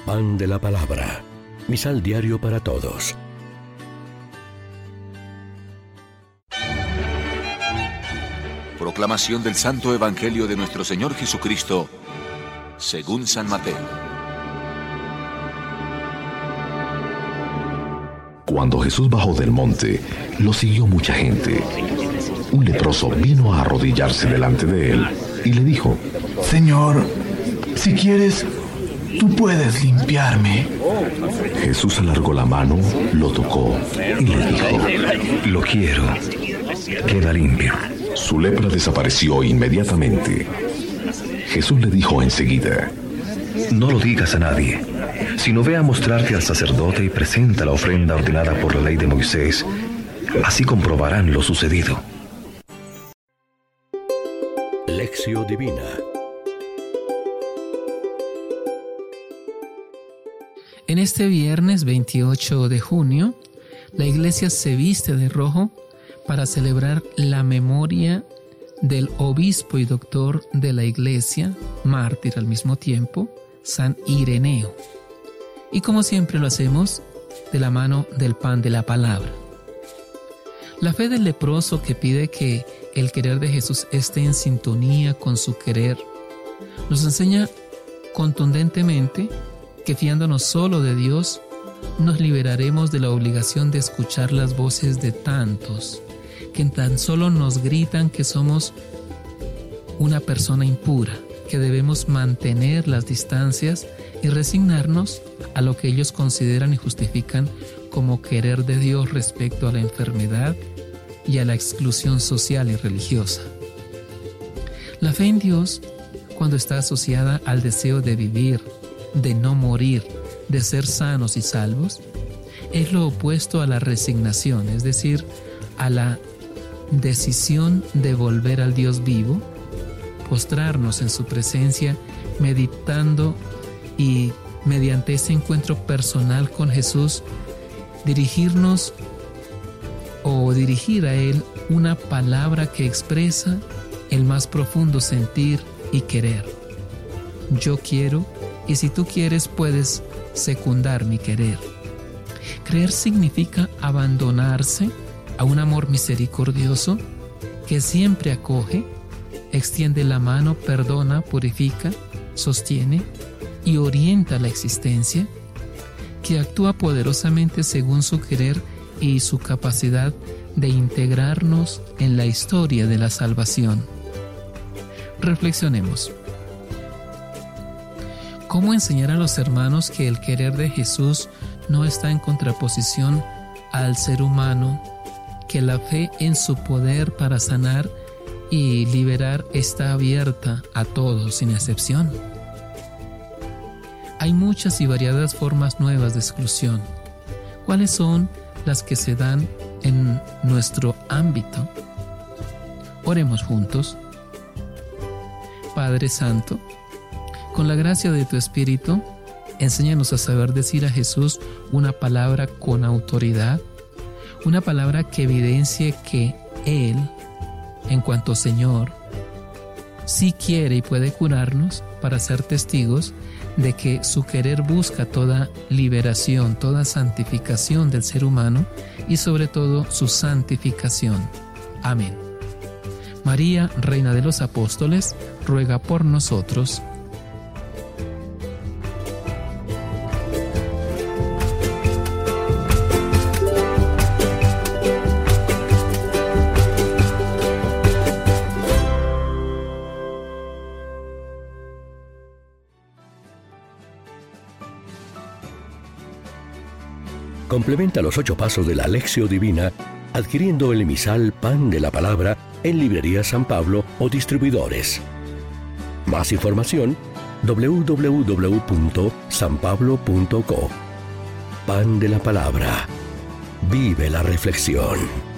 Pan de la Palabra. Misal diario para todos. Proclamación del Santo Evangelio de nuestro Señor Jesucristo, según San Mateo. Cuando Jesús bajó del monte, lo siguió mucha gente. Un leproso vino a arrodillarse delante de él y le dijo: Señor, si quieres, tú puedes limpiarme. Jesús alargó la mano, lo tocó y le dijo: Lo quiero, queda limpio. Su lepra desapareció inmediatamente. Jesús le dijo enseguida: No lo digas a nadie, sino ve a mostrarte al sacerdote y presenta la ofrenda ordenada por la ley de Moisés. Así comprobarán lo sucedido. Lección Divina. En este viernes 28 de junio, la Iglesia se viste de rojo para celebrar la memoria del obispo y doctor de la Iglesia, mártir al mismo tiempo, San Ireneo. Y como siempre lo hacemos, de la mano del pan de la palabra. La fe del leproso que pide que el querer de Jesús esté en sintonía con su querer, nos enseña contundentemente que fiándonos solo de Dios, nos liberaremos de la obligación de escuchar las voces de tantos que tan solo nos gritan que somos una persona impura, que debemos mantener las distancias y resignarnos a lo que ellos consideran y justifican como querer de Dios respecto a la enfermedad y a la exclusión social y religiosa. La fe en Dios, cuando está asociada al deseo de vivir, de no morir, de ser sanos y salvos, es lo opuesto a la resignación, es decir, a la decisión de volver al Dios vivo, postrarnos en su presencia, meditando y mediante ese encuentro personal con Jesús, dirigirnos o dirigir a Él una palabra que expresa el más profundo sentir y querer. Yo quiero, y si tú quieres puedes secundar mi querer. Creer significa abandonarse a un amor misericordioso que siempre acoge, extiende la mano, perdona, purifica, sostiene y orienta la existencia, que actúa poderosamente según su querer y su capacidad de integrarnos en la historia de la salvación. Reflexionemos. ¿Cómo enseñar a los hermanos que el querer de Jesús no está en contraposición al ser humano, que la fe en su poder para sanar y liberar está abierta a todos sin excepción? Hay muchas y variadas formas nuevas de exclusión. ¿Cuáles son las que se dan en nuestro ámbito? Oremos juntos. Padre Santo, con la gracia de tu Espíritu, enséñanos a saber decir a Jesús una palabra con autoridad, una palabra que evidencie que Él, en cuanto Señor, sí quiere y puede curarnos para ser testigos de que su querer busca toda liberación, toda santificación del ser humano y sobre todo su santificación. Amén. María, Reina de los Apóstoles, ruega por nosotros. Complementa los 8 pasos de la Lección Divina adquiriendo el emisal Pan de la Palabra en Librería San Pablo o distribuidores. Más información www.sanpablo.co. Pan de la Palabra. Vive la reflexión.